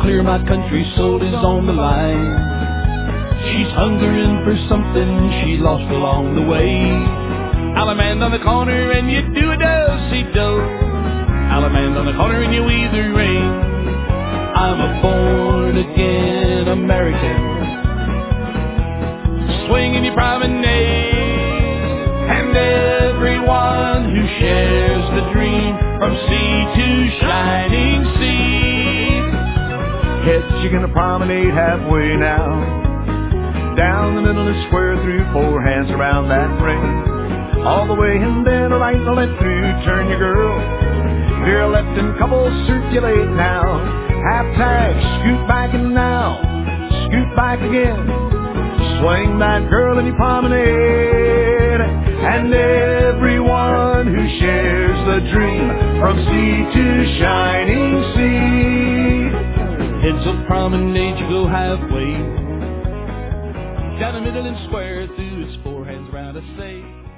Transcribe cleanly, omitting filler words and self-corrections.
clear my country, soul is on the line. She's hungering for something she lost along the way. Allemande on the corner and you do a do-si-do. Allemande on the corner and you weave the ring. I'm a born-again American, swinging your promenade. And everyone who shares the dream from sea to shining sea. Kids, you're gonna promenade halfway now, down the middle of the square, through four hands around that ring, all the way, and then a right and a left through. Turn your girl, veer left and couples circulate now. Half tag, scoot back and now, scoot back again. Swing that girl in your promenade. And everyone who shares the dream from sea to shining sea. Heads up promenade, you go halfway, down the middle and square, through its four hands around a say.